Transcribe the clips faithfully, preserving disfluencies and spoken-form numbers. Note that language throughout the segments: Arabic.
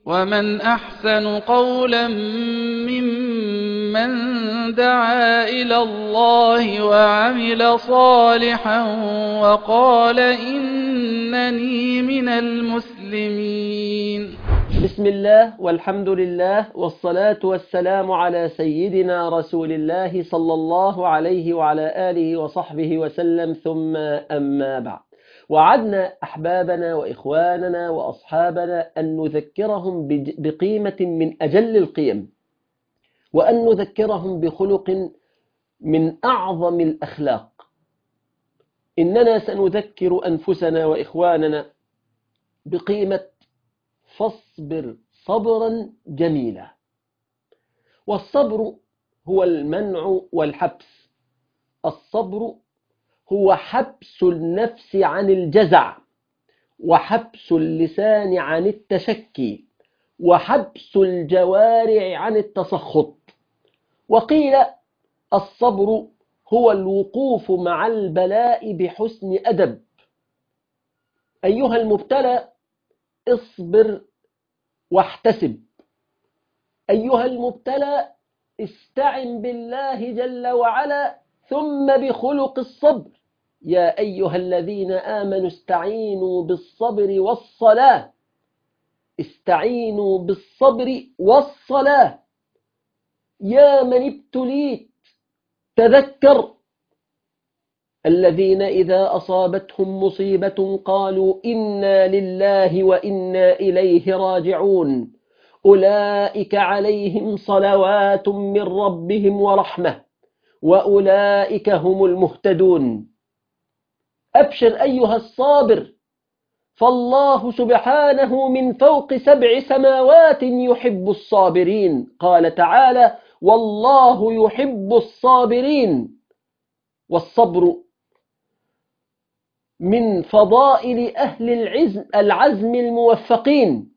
ومن أحسن قولا ممن دعا إلى الله وعمل صالحا وقال إنني من المسلمين. بسم الله والحمد لله والصلاة والسلام على سيدنا رسول الله صلى الله عليه وعلى آله وصحبه وسلم، ثم أما بعد. وعدنا أحبابنا وإخواننا وأصحابنا أن نذكرهم بقيمة من أجل القيم، وأن نذكرهم بخلق من أعظم الأخلاق. إننا سنذكر أنفسنا وإخواننا بقيمة فاصبر صبرا جميلا. والصبر هو المنع والحبس. الصبر هو حبس النفس عن الجزع، وحبس اللسان عن التشكي، وحبس الجوارح عن التسخط. وقيل الصبر هو الوقوف مع البلاء بحسن أدب. أيها المبتلى اصبر واحتسب. أيها المبتلى استعن بالله جل وعلا ثم بخلق الصبر. يا أيها الذين آمنوا استعينوا بالصبر والصلاة. استعينوا بالصبر والصلاة. يا من ابتليت تذكر الذين إذا أصابتهم مصيبة قالوا إنا لله وإنا إليه راجعون أولئك عليهم صلوات من ربهم ورحمة وأولئك هم المهتدون. أبشر أيها الصابر، فالله سبحانه من فوق سبع سماوات يحب الصابرين. قال تعالى: والله يحب الصابرين. والصبر من فضائل أهل العزم الموفقين،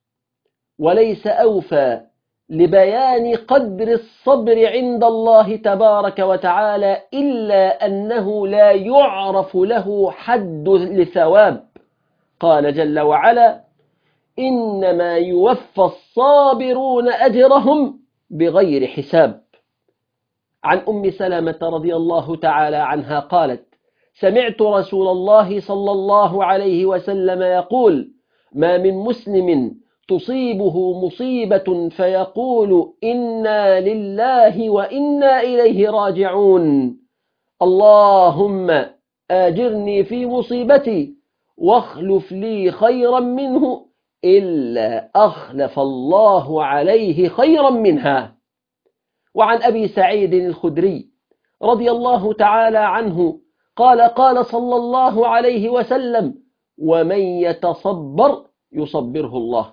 وليس أوفى لبيان قدر الصبر عند الله تبارك وتعالى إلا أنه لا يعرف له حد لثواب. قال جل وعلا: إنما يوفى الصابرون أجرهم بغير حساب. عن أم سلمة رضي الله تعالى عنها قالت: سمعت رسول الله صلى الله عليه وسلم يقول: ما من مسلم تصيبه مصيبة فيقول إنا لله وإنا إليه راجعون اللهم آجرني في مصيبتي واخلف لي خيرا منه إلا أخلف الله عليه خيرا منها. وعن أبي سعيد الخدري رضي الله تعالى عنه قال: قال صلى الله عليه وسلم: ومن يتصبر يصبره الله.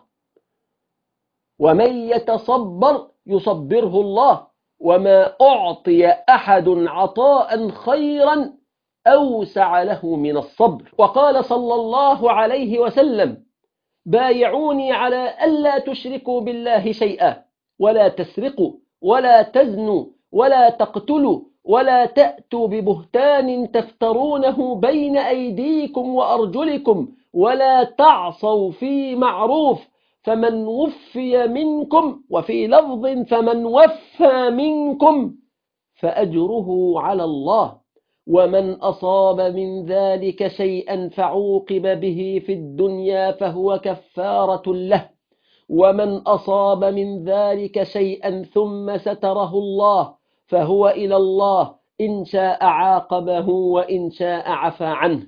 ومن يتصبر يصبره الله. وما أعطي أحد عطاء خيرا أوسع له من الصبر. وقال صلى الله عليه وسلم: بايعوني على ألا تشركوا بالله شيئا، ولا تسرقوا، ولا تزنوا، ولا تقتلوا، ولا تأتوا ببهتان تفترونه بين أيديكم وأرجلكم، ولا تعصوا في معروف، فمن وفي منكم، وفي لفظ فمن وفى منكم فأجره على الله، ومن أصاب من ذلك شيئا فعوقب به في الدنيا فهو كفارة له، ومن أصاب من ذلك شيئا ثم ستره الله فهو إلى الله إن شاء عاقبه وإن شاء عفى عنه.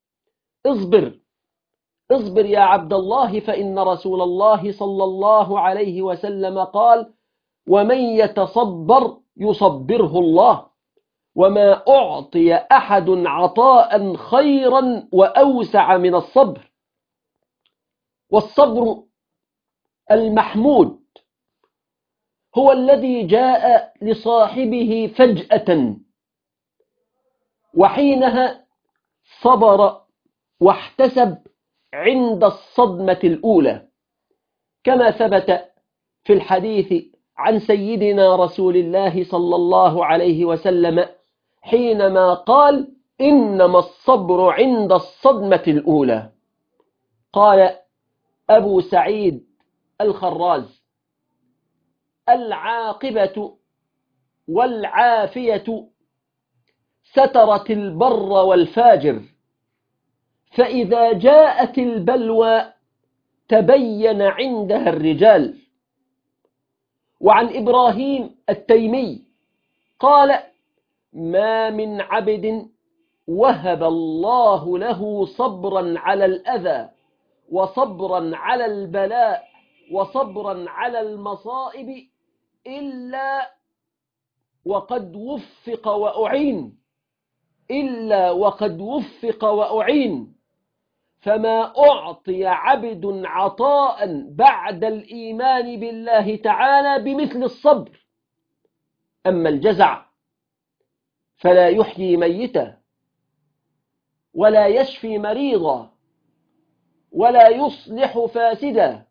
اصبر اصبر يا عبد الله، فإن رسول الله صلى الله عليه وسلم قال: ومن يتصبر يصبره الله. وما أعطي أحد عطاء خيرا وأوسع من الصبر. والصبر المحمود هو الذي جاء لصاحبه فجأة، وحينها صبر واحتسب عند الصدمة الأولى، كما ثبت في الحديث عن سيدنا رسول الله صلى الله عليه وسلم حينما قال: إنما الصبر عند الصدمة الأولى. قال أبو سعيد الخراز: العاقبة والعافية سترت البر والفاجر، فإذا جاءت البلوى تبين عندها الرجال. وعن إبراهيم التيمي قال: ما من عبد وهب الله له صبرا على الأذى وصبرا على البلاء وصبرا على المصائب إلا وقد وفق وأعين إلا وقد وفق وأعين فما أعطي عبد عطاء بعد الإيمان بالله تعالى بمثل الصبر. أما الجزع فلا يحيي ميتا ولا يشفي مريضا ولا يصلح فاسدا،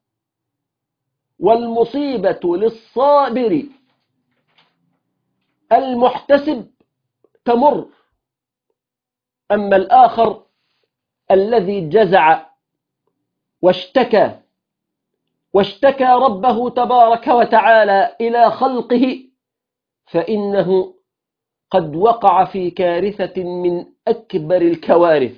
والمصيبة للصابر المحتسب تمر. أما الآخر الذي جزع واشتكى واشتكى ربه تبارك وتعالى إلى خلقه فإنه قد وقع في كارثة من أكبر الكوارث.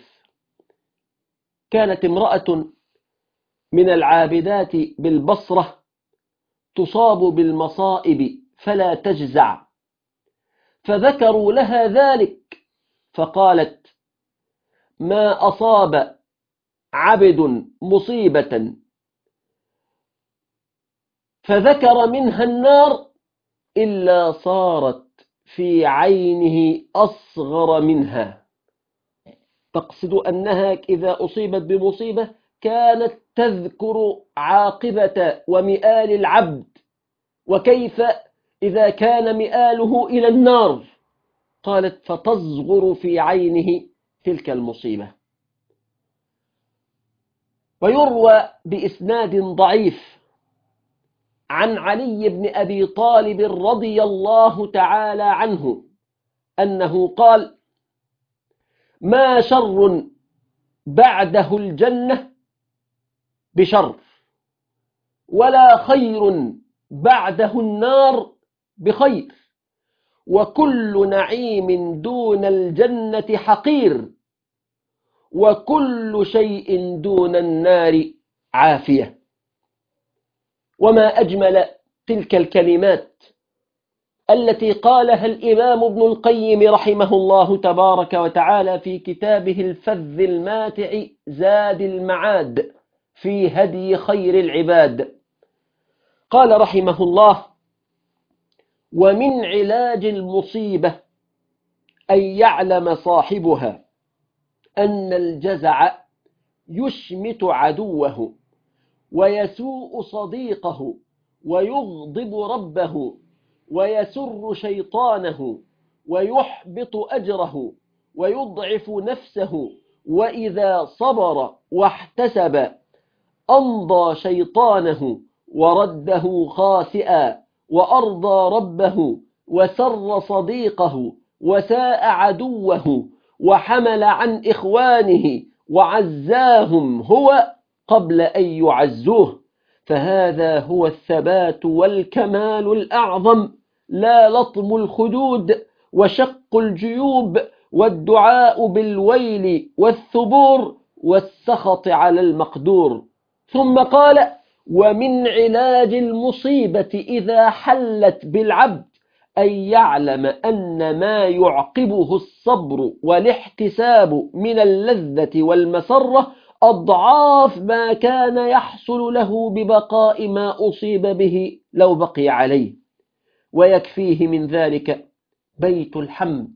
كانت امرأة من العابدات بالبصرة تصاب بالمصائب فلا تجزع، فذكروا لها ذلك فقالت: ما أصاب عبد مصيبة فذكر منها النار إلا صارت في عينه أصغر منها. تقصد أنها إذا أصيبت بمصيبة كانت تذكر عاقبة ومآل العبد، وكيف إذا كان مآله إلى النار. قالت: فتصغر في عينه تلك المصيبة. ويروى بإسناد ضعيف عن علي بن أبي طالب رضي الله تعالى عنه أنه قال: ما شر بعده الجنة بشر، ولا خير بعده النار بخير، وكل نعيم دون الجنة حقير، وكل شيء دون النار عافية. وما أجمل تلك الكلمات التي قالها الإمام ابن القيم رحمه الله تبارك وتعالى في كتابه الفذ الماتع زاد المعاد في هدي خير العباد. قال رحمه الله: ومن علاج المصيبة أن يعلم صاحبها أن الجزع يشمت عدوه ويسوء صديقه ويغضب ربه ويسر شيطانه ويحبط أجره ويضعف نفسه، وإذا صبر واحتسب أمضى شيطانه ورده خاسئا، وأرضى ربه وسر صديقه وساء عدوه، وحمل عن إخوانه وعزاهم هو قبل أن يعزوه. فهذا هو الثبات والكمال الأعظم، لا لطم الخدود وشق الجيوب والدعاء بالويل والثبور والسخط على المقدور. ثم قال: ومن علاج المصيبة إذا حلت بالعبد أن يعلم أن ما يعقبه الصبر والاحتساب من اللذة والمسرة أضعاف ما كان يحصل له ببقاء ما أصيب به لو بقي عليه. ويكفيه من ذلك بيت الحمد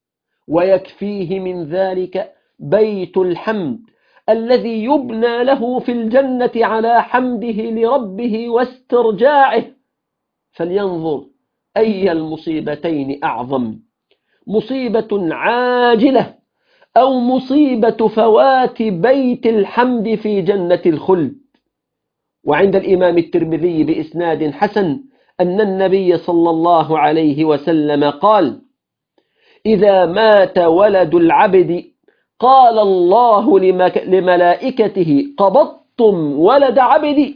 ويكفيه من ذلك بيت الحمد الذي يبنى له في الجنة على حمده لربه واسترجاعه. فلينظر أي المصيبتين أعظم: مصيبة عاجلة أو مصيبة فوات بيت الحمد في جنة الخلد. وعند الإمام الترمذي بإسناد حسن أن النبي صلى الله عليه وسلم قال: إذا مات ولد العبد قال الله لملائكته: قبضتم ولد عبدي؟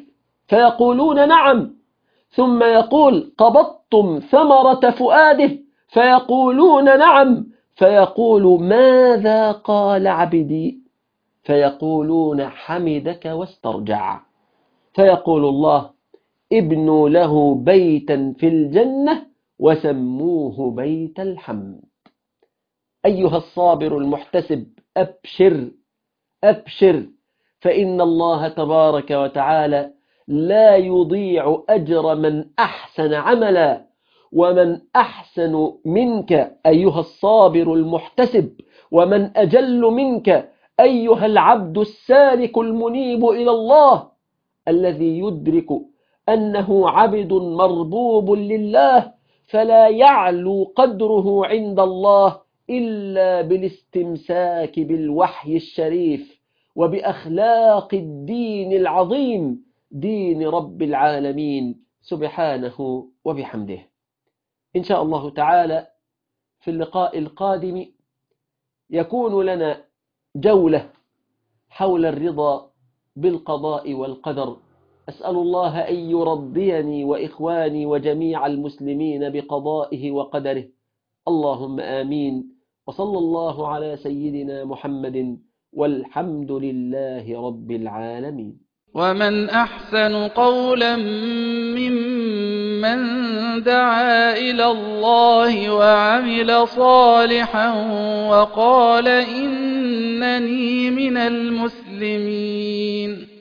فيقولون نعم. ثم يقول قبضتم ثمرة فؤاده؟ فيقولون نعم. فيقول ماذا قال عبدي؟ فيقولون حمدك واسترجع. فيقول الله ابنوا له بيتا في الجنة وسموه بيت الحمد. أيها الصابر المحتسب، أبشر أبشر، فإن الله تبارك وتعالى لا يضيع أجر من أحسن عملا. ومن أحسن منك أيها الصابر المحتسب، ومن أجل منك أيها العبد السالك المنيب إلى الله، الذي يدرك أنه عبد مربوب لله، فلا يعلو قدره عند الله إلا بالاستمساك بالوحي الشريف وبأخلاق الدين العظيم، دين رب العالمين سبحانه وبحمده. إن شاء الله تعالى في اللقاء القادم يكون لنا جولة حول الرضا بالقضاء والقدر. أسأل الله أن يرضيني وإخواني وجميع المسلمين بقضائه وقدره، اللهم آمين. وصلى الله على سيدنا محمد، والحمد لله رب العالمين. ومن أحسن قولا ممن دعا إلى الله وعمل صالحا وقال إنني من المسلمين.